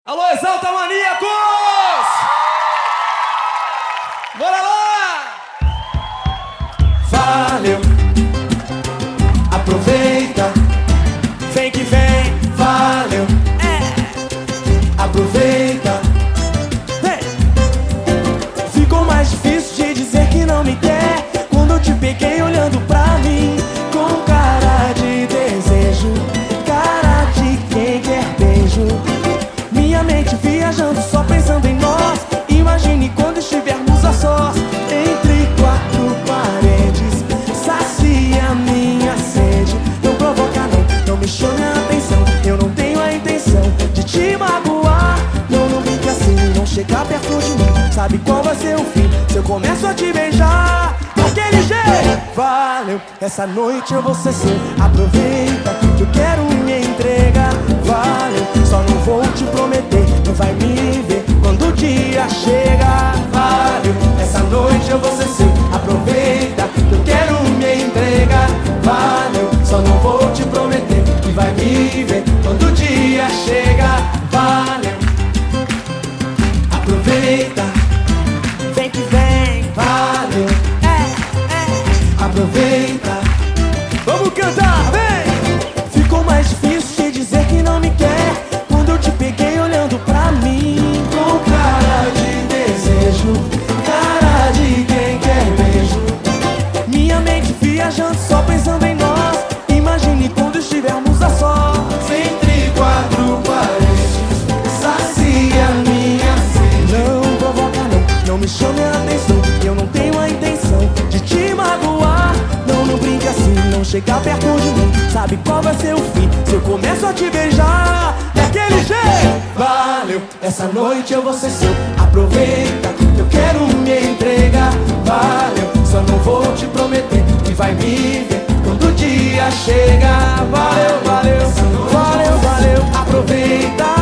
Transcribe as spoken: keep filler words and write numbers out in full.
Alô, Exalta Maníacos! Bora lá! Valeu, aproveita, Vem que vem, valeu, é, aproveita. vem! Ficou mais difícil de dizer que não me quer quando eu te peguei olhando pra mim com cara de desejo, cara de quem quer beijo. Minha mente viajando só pensando em nós. Imagine quando estivermos a sós entre quatro paredes. Sacia minha sede. Não provoca não, não me chame a atenção. Eu não tenho a intenção de te magoar. Não, não brinque assim, não chega perto de mim. Sabe qual vai ser o fim se eu começo a te beijar daquele jeito? Valeu, essa noite eu vou ser seu. Aproveita que eu quero me entregar. Valeu, só não vou te prometer, não vai me ver quando o dia chega. Valeu, essa noite eu vou ser seu. Aproveita que eu quero me entregar. Valeu, só não vou te prometer, que vai me ver quando o dia chega. Valeu, aproveita, Vem que vem, valeu, é, é. aproveita. Vamos cantar, vem! Ficou mais difícil de dizer que não me quer quando eu te peguei olhando pra mim com cara de desejo, cara de quem quer beijo. Minha mente viajando só pensando em nós. Imagine quando estivermos a sós entre quatro paredes. Sacia minha sede. Não provoca não, não me chame a atenção. Eu não tenho a intenção de te magoar. Não, não brinque assim, não chega perto de mim. Sabe qual vai ser o fim se eu começo a te beijar daquele jeito? Valeu, essa noite eu vou ser seu. Aproveita, eu quero me entregar. Valeu, só não vou te prometer que vai me ver quando o dia chega. Valeu, valeu, valeu, valeu, aproveita.